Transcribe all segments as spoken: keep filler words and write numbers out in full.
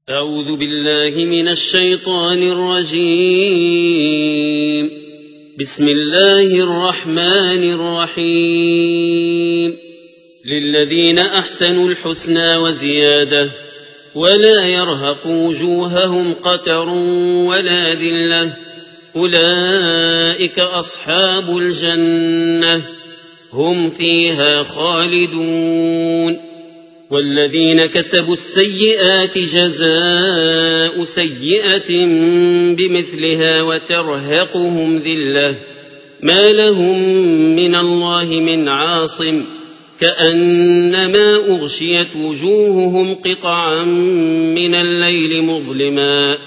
أعوذ بالله من الشيطان الرجيم. بسم الله الرحمن الرحيم. للذين أحسنوا الحسنى وزيادة ولا يرهق وجوههم قتر ولا ذلة أولئك أصحاب الجنة هم فيها خالدون. والذين كسبوا السيئات جزاء سيئة بمثلها وترهقهم ذلة ما لهم من الله من عاصم كأنما أغشيت وجوههم قطعا من الليل مظلما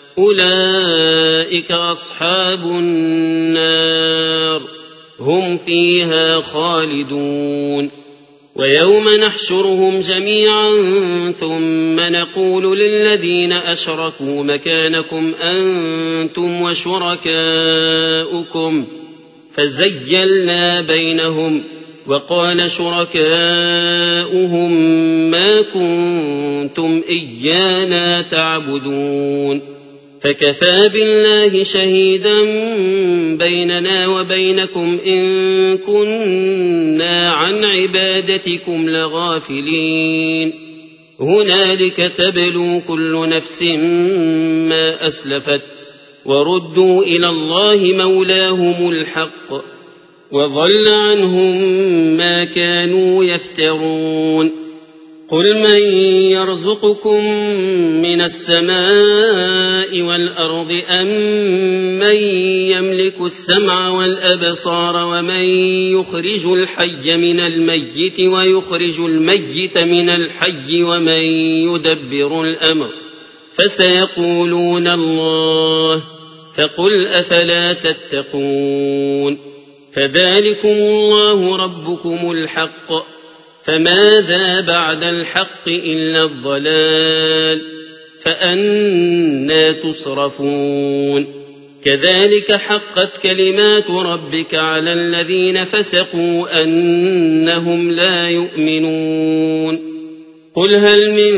أولئك أصحاب النار هم فيها خالدون. ويوم نحشرهم جميعا ثم نقول للذين أشركوا مكانكم أنتم وشركاؤكم فزيلنا بينهم وقال شركاؤهم ما كنتم إيانا تعبدون فكفى بالله شهيدا بيننا وبينكم إن كنا عن عبادتكم لغافلين. هنالك تبلو كل نفس ما أسلفت وردوا إلى الله مولاهم الحق وضل عنهم ما كانوا يفترون. قل من يرزقكم من السماء والأرض أم من يملك السمع والأبصار ومن يخرج الحي من الميت ويخرج الميت من الحي ومن يدبر الأمر فسيقولون الله فقل أفلا تتقون. فذلكم الله ربكم الحق فماذا بعد الحق إلا الضلال فأنى تصرفون. كذلك حقت كلمات ربك على الذين فسقوا أنهم لا يؤمنون. قل هل من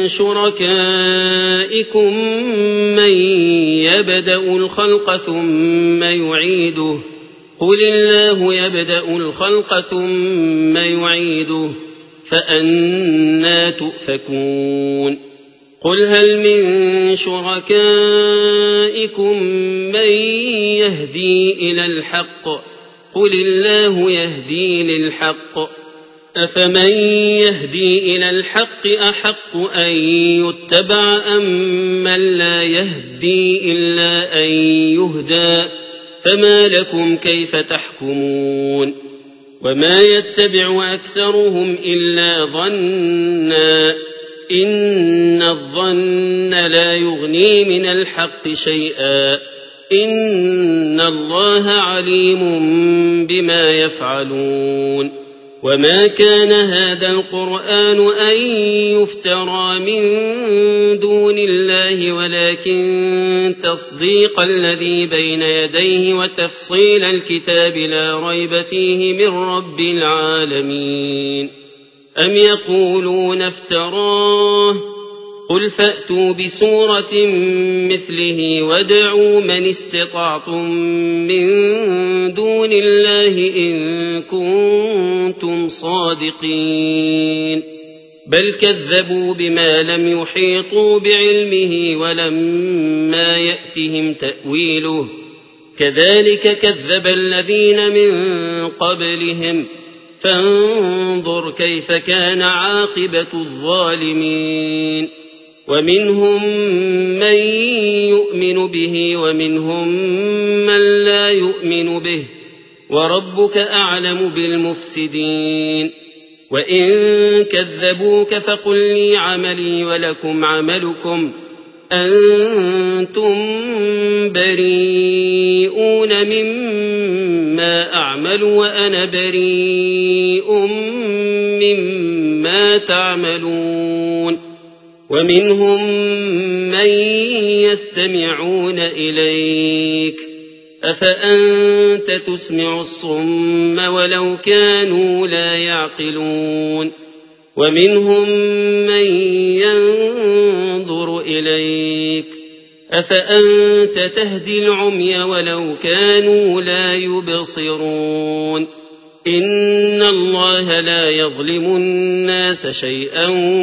شركائكم من يبدأ الخلق ثم يعيده قل الله يبدأ الخلق ثم يعيده فأنى تؤفكون. قل هل من شركائكم من يهدي إلى الحق قل الله يهدي للحق أفمن يهدي إلى الحق أحق أن يتبع أم من لا يهدي إلا أن يهدى فما لكم كيف تحكمون. وما يتبع أكثرهم إلا ظنا إن الظن لا يغني من الحق شيئا إن الله عليم بما يفعلون. وما كان هذا القرآن أن يفترى من دون الله ولكن تصديق الذي بين يديه وتفصيل الكتاب لا ريب فيه من رب العالمين. أم يقولون افتراه قل فأتوا بسورة مثله وادعوا من استطعتم من دون الله إن كنتم صادقين. بل كذبوا بما لم يحيطوا بعلمه ولما يأتهم تأويله كذلك كذب الذين من قبلهم فانظر كيف كان عاقبة الظالمين. ومنهم من يؤمن به ومنهم من لا يؤمن به وربك أعلم بالمفسدين. وإن كذبوك فقل لي عملي ولكم عملكم أنتم بريئون مما أعمل وأنا بريء مما تعملون. ومنهم من يستمعون إليك أفأنت تسمع الصم ولو كانوا لا يعقلون. ومنهم من ينظر إليك أفأنت تهدي العمي ولو كانوا لا يبصرون إن الله لا يظلم الناس شيئا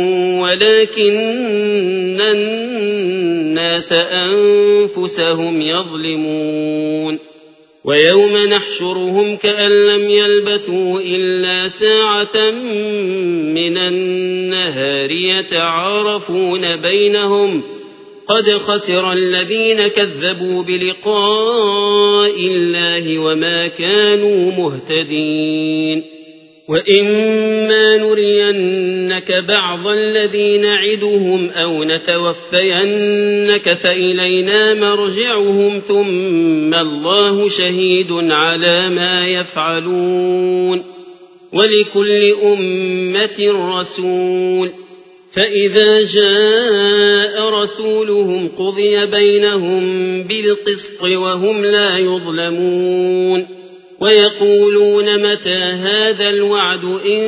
ولكن الناس أنفسهم يظلمون ويوم نحشرهم كأن لم يلبثوا إلا ساعة من النهار يتعارفون بينهم قد خسر الذين كذبوا بلقاء الله وما كانوا مهتدين وإما نرينك بعض الذي نعدهم أو نتوفينك فإلينا مرجعهم ثم الله شهيد على ما يفعلون ولكل أمة رسول فإذا جاء رسولهم قضي بينهم بالقسط وهم لا يظلمون ويقولون متى هذا الوعد إن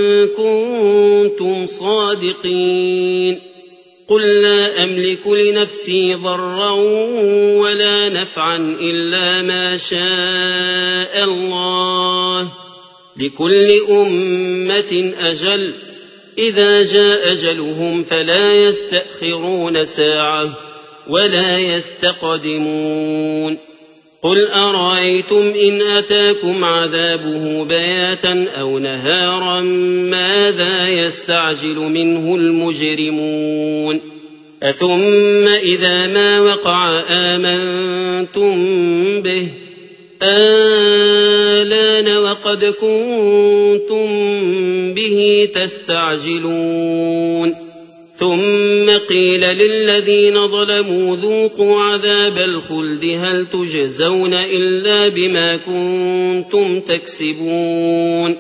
كنتم صادقين قل لا أملك لنفسي ضرا ولا نفعا إلا ما شاء الله لكل أمة أجل إذا جاء أجلهم فلا يستأخرون ساعة ولا يستقدمون قل أرأيتم إن أتاكم عذابه بياتا أو نهارا ماذا يستعجل منه المجرمون أثم إذا ما وقع آمنتم به آلان وقد كنتم به تستعجلون ثم قيل للذين ظلموا ذوقوا عذاب الخلد هل تجزون إلا بما كنتم تكسبون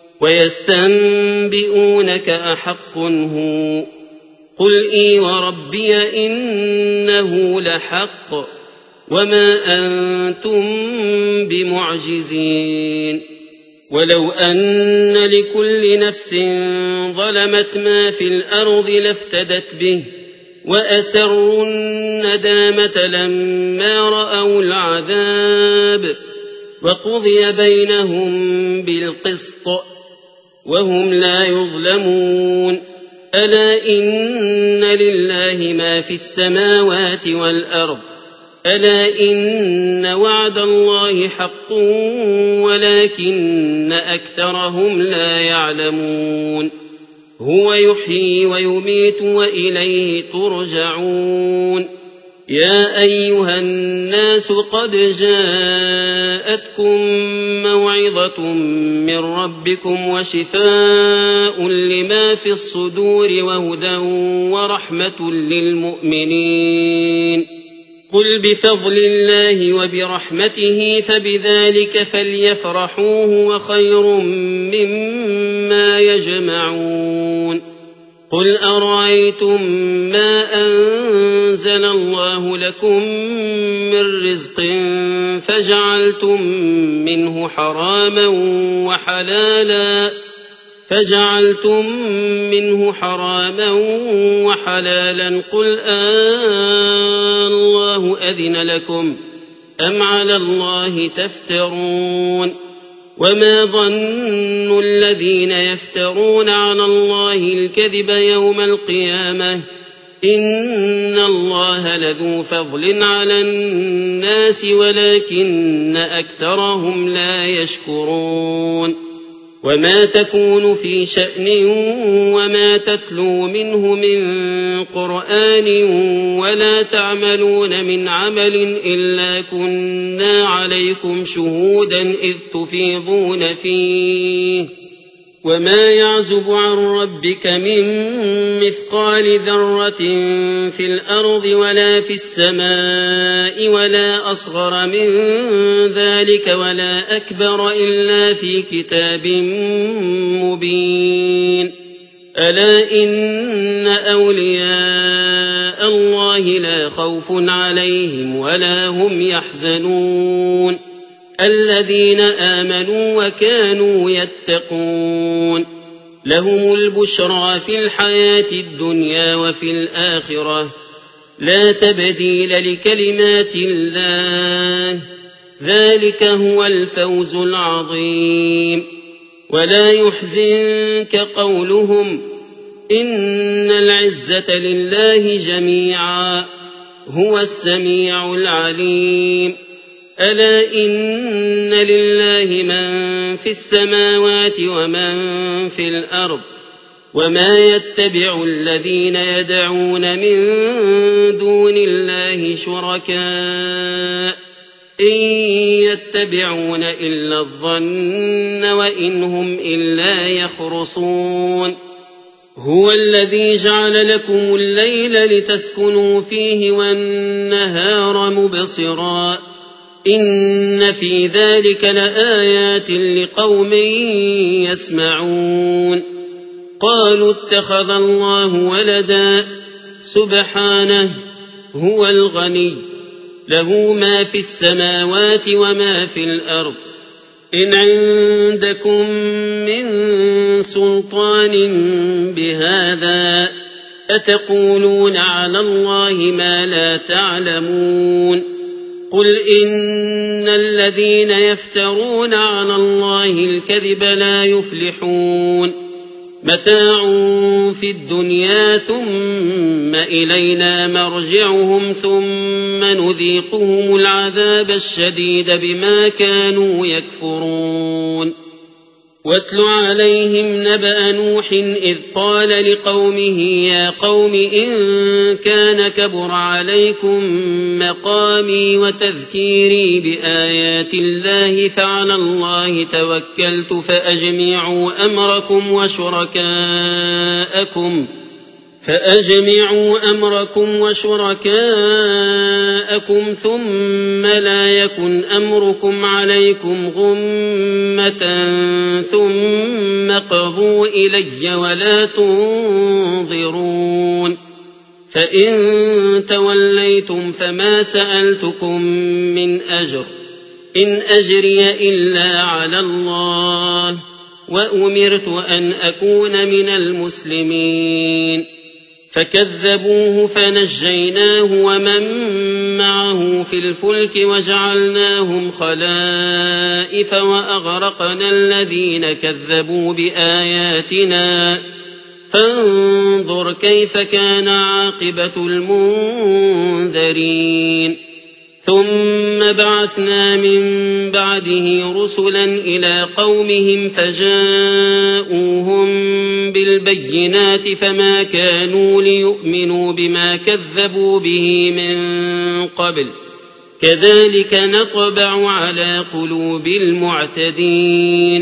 ويستنبئونك أحق هو قل إي وربي إنه لحق وما أنتم بمعجزين ولو أن لكل نفس ظلمت ما في الأرض لافتدت به وأسروا الندامة لما رأوا العذاب وقضي بينهم بالقسط وهم لا يظلمون ألا إن لله ما في السماوات والأرض ألا إن وعد الله حق ولكن أكثرهم لا يعلمون هو يحيي ويميت وإليه ترجعون يا أيها الناس قد جاءتكم موعظة من ربكم وشفاء لما في الصدور وهدى ورحمة للمؤمنين قل بفضل الله وبرحمته فبذلك فليفرحوا هو خير مما يجمعون قل أرأيتم ما أنزل الله لكم من رزق فجعلتم منه حراما وحلالا فجعلتم منه حراما وحلالا قل آه الله أذن لكم أم على الله تفترون وما ظن الذين يفترون على الله الكذب يوم القيامة إن الله لذو فضل على الناس ولكن أكثرهم لا يشكرون وما تكون في شأن وما تتلو منه من قرآن ولا تعملون من عمل إلا كنا عليكم شهودا إذ تفيضون فيه وما يعزب عن ربك من مثقال ذرة في الأرض ولا في السماء ولا أصغر من ذلك ولا أكبر إلا في كتاب مبين ألا إن أولياء الله لا خوف عليهم ولا هم يحزنون الذين آمنوا وكانوا يتقون لهم البشرى في الحياة الدنيا وفي الآخرة لا تبديل لكلمات الله ذلك هو الفوز العظيم. ولا يحزنك قولهم إن العزة لله جميعا هو السميع العليم. ألا إن لله من في السماوات ومن في الأرض وما يتبع الذين يدعون من دون الله شركاء إن يتبعون إلا الظن وإن هم إلا يخرصون. هو الذي جعل لكم الليل لتسكنوا فيه والنهار مبصرا إن في ذلك لآيات لقوم يسمعون. قالوا اتخذ الله ولدا سبحانه هو الغني له ما في السماوات وما في الأرض إن عندكم من سلطان بهذا أتقولون على الله ما لا تعلمون. قل إن الذين يفترون على الله الكذب لا يفلحون. متاع في الدنيا ثم إلينا مرجعهم ثم نذيقهم العذاب الشديد بما كانوا يكفرون. واتل عليهم نبأ نوح إذ قال لقومه يا قوم إن كان كبر عليكم مقامي وتذكيري بآيات الله فعلى الله توكلت فأجمعوا أمركم وشركاءكم فأجمعوا أمركم وشركاءكم ثم لا يكن أمركم عليكم غمة ثم قضوا إلي ولا تنظرون. فإن توليتم فما سألتكم من أجر إن أجري إلا على الله وأمرت أن أكون من المسلمين. فكذبوه فنجيناه ومن معه في الفلك وجعلناهم خلائف وأغرقنا الذين كذبوا بآياتنا فانظر كيف كان عاقبة المنذرين. ثم بعثنا من بعده رسلا إلى قومهم فجاءوهم بالبينات فما كانوا ليؤمنوا بما كذبوا به من قبل كذلك نطبع على قلوب المعتدين.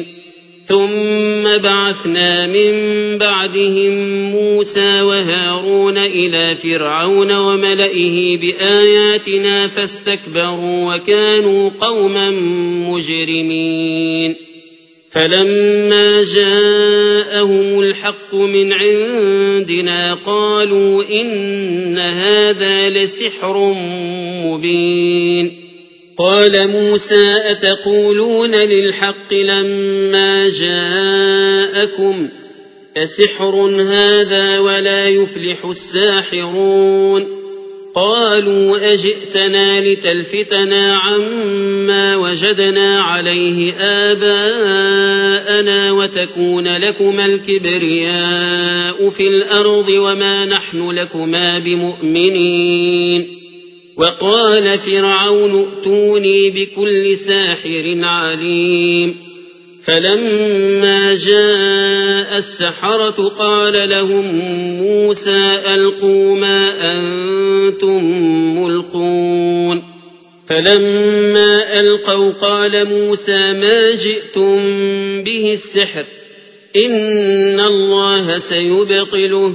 ثم بعثنا من بعدهم موسى وهارون إلى فرعون وملئه بآياتنا فاستكبروا وكانوا قوما مجرمين. فلما جاءهم الحق من عندنا قالوا إن هذا لسحر مبين. قال موسى أتقولون للحق لما جاءكم أسحر هذا ولا يفلح الساحرون. قالوا أجئتنا لتلفتنا عما وجدنا عليه آباءنا وتكون لكما الكبرياء في الأرض وما نحن لكما بمؤمنين. وقال فرعون ائتوني بكل ساحر عليم. فلما جاء السحرة قال لهم موسى ألقوا ما أنتم ملقون. فلما ألقوا قال موسى ما جئتم به السحر إن الله سيبطله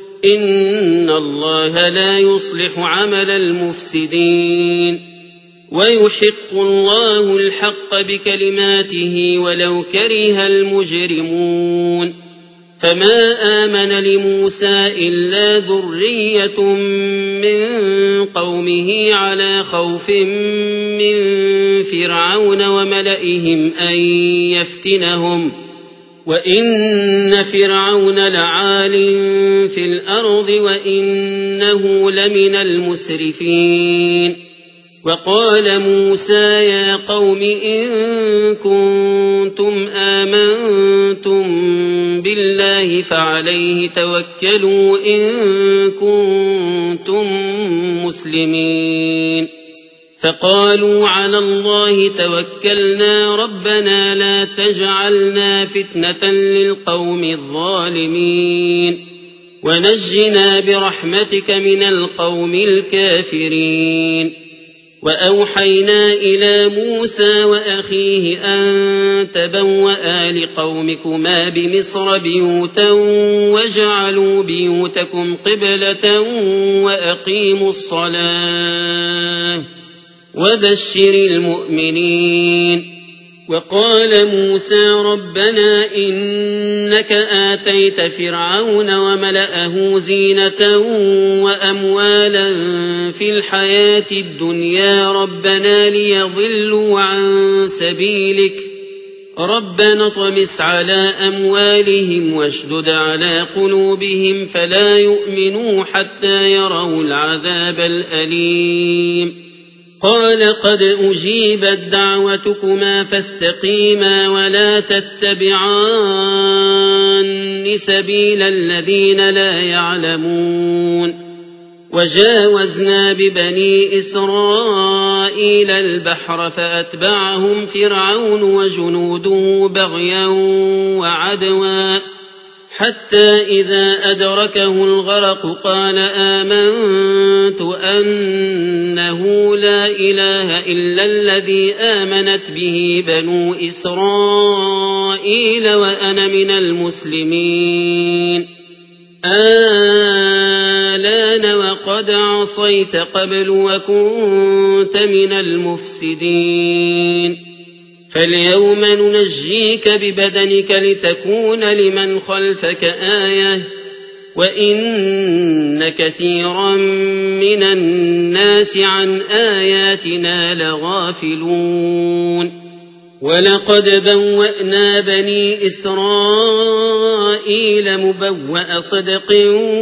إن الله لا يصلح عمل المفسدين. ويحق الله الحق بكلماته ولو كره المجرمون. فما آمن لموسى إلا ذرية من قومه على خوف من فرعون وملئهم أن يفتنهم وإن فرعون لعال في الأرض وإنه لمن المسرفين وقال موسى يا قوم إن كنتم آمنتم بالله فعليه توكلوا إن كنتم مسلمين فقالوا على الله توكلنا ربنا لا تجعلنا فتنة للقوم الظالمين ونجنا برحمتك من القوم الكافرين وأوحينا إلى موسى وأخيه أن تبوأ لقومكما بمصر بيوتا واجعلوا بيوتكم قبلة وأقيموا الصلاة وبشر المؤمنين وقال موسى ربنا إنك آتيت فرعون وملأه زينة وأموالا في الحياة الدنيا ربنا ليضلوا عن سبيلك ربنا اطمس على أموالهم واشدد على قلوبهم فلا يؤمنوا حتى يروا العذاب الأليم قال قد أجيبت دعوتكما فاستقيما ولا تتبعان سبيل الذين لا يعلمون وجاوزنا ببني إسرائيل البحر فأتبعهم فرعون وجنوده بغيا وعدوا حتى إذا أدركه الغرق قال آمنت أنه لا إله إلا الذي آمنت به بنو إسرائيل وأنا من المسلمين آلان وقد عصيت قبل وكنت من المفسدين فاليوم ننجيك ببدنك لتكون لمن خلفك آية وإن كثيرا من الناس عن آياتنا لغافلون ولقد بوأنا بني إسرائيل مبوأ صدق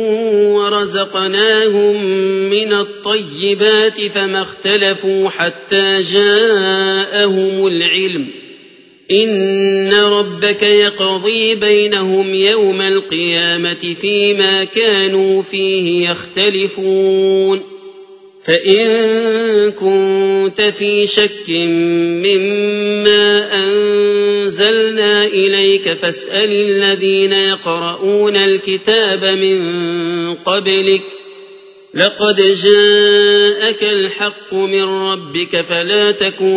ورزقناهم من الطيبات فما اختلفوا حتى جاءهم العلم إن ربك يقضي بينهم يوم القيامة فيما كانوا فيه يختلفون فإن كنت في شك مما أنزلنا إليك فاسأل الذين يقرؤون الكتاب من قبلك لقد جاءك الحق من ربك فلا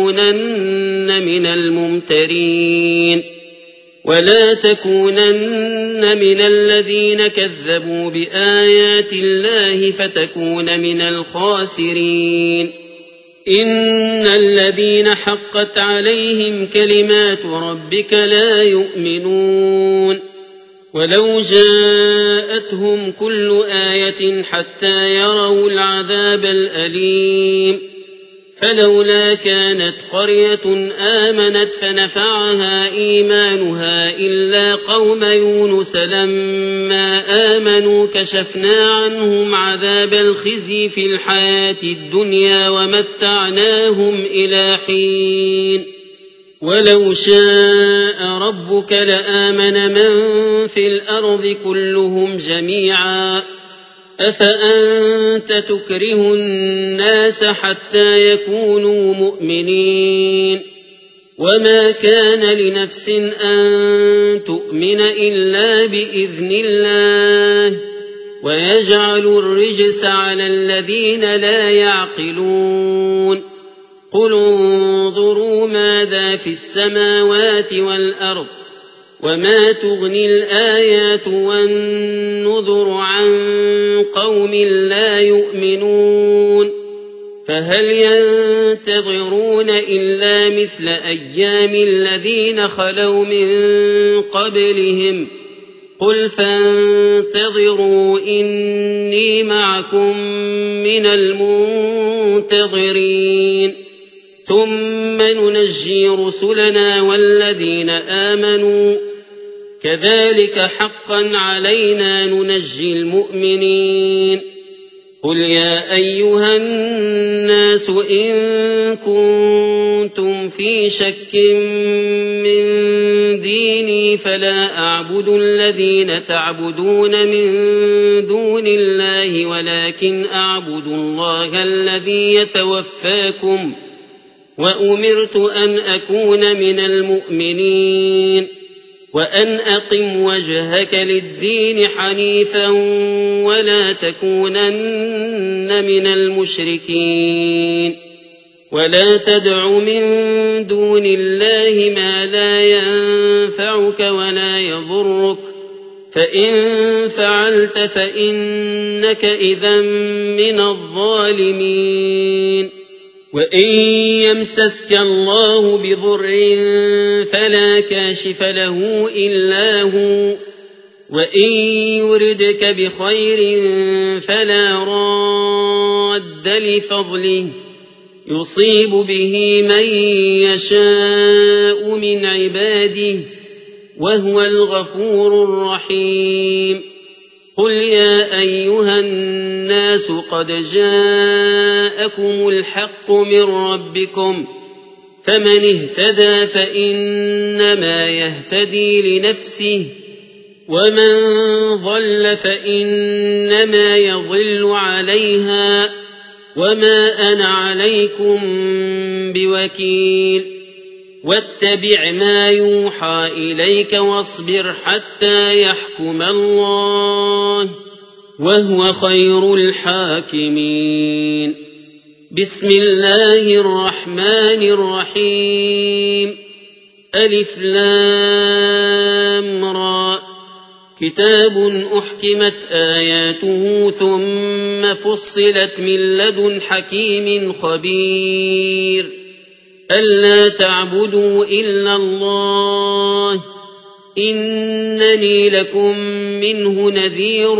تكونن من الممترين ولا تكونن من الذين كذبوا بآيات الله فتكون من الخاسرين إن الذين حقت عليهم كلمات ربك لا يؤمنون ولو جاءتهم كل آية حتى يروا العذاب الأليم فلولا كانت قرية آمنت فنفعها إيمانها إلا قوم يونس لما آمنوا كشفنا عنهم عذاب الخزي في الحياة الدنيا ومتعناهم إلى حين ولو شاء ربك لآمن من في الأرض كلهم جميعا أفأنت تكره الناس حتى يكونوا مؤمنين وما كان لنفس أن تؤمن إلا بإذن الله ويجعل الرجس على الذين لا يعقلون قل انظروا ماذا في السماوات والأرض وما تغني الآيات والنذر عن قوم لا يؤمنون فهل ينتظرون إلا مثل أيام الذين خلوا من قبلهم قل فانتظروا إني معكم من المنتظرين ثم ننجي رسلنا والذين آمنوا كذلك حقا علينا ننجي المؤمنين قل يا أيها الناس إن كنتم في شك من ديني فلا أعبد الذين تعبدون من دون الله ولكن أعبد الله الذي يتوفاكم وأمرت أن أكون من المؤمنين وأن أقم وجهك للدين حنيفا ولا تكونن من المشركين ولا تدع من دون الله ما لا ينفعك ولا يضرك فإن فعلت فإنك إذا من الظالمين وإن يمسسك الله بضر فلا كاشف له إلا هو وإن يردك بخير فلا راد لفضله يصيب به من يشاء من عباده وهو الغفور الرحيم قل يا أيها الناس قد جاءكم الحق من ربكم فمن اهتدى فإنما يهتدي لنفسه ومن ضل فإنما يضل عليها وما أنا عليكم بوكيل واتبع ما يوحى إليك واصبر حتى يحكم الله وهو خير الحاكمين بسم الله الرحمن الرحيم ألف لام را كتاب أحكمت آياته ثم فصلت من لدن حكيم خبير ألا تعبدوا إلا الله إنني لكم منه نذير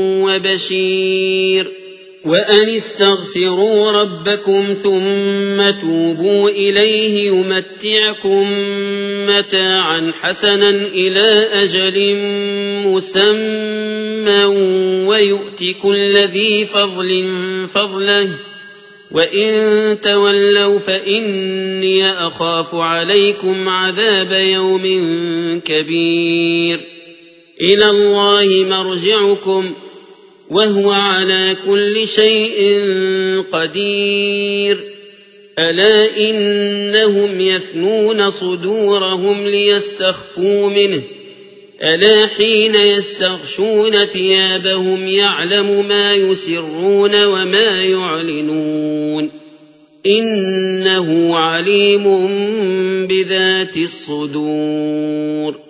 وبشير وأن استغفروا ربكم ثم توبوا إليه يمتعكم متاعا حسنا إلى أجل مسمى ويؤت كل ذي فضل فضله وإن تولوا فإني أخاف عليكم عذاب يوم كبير إلى الله مرجعكم وهو على كل شيء قدير ألا إنهم يثنون صدورهم ليستخفوا منه ألا حين يستغشون ثيابهم يعلم ما يسرون وما يعلنون إنه عليم بذات الصدور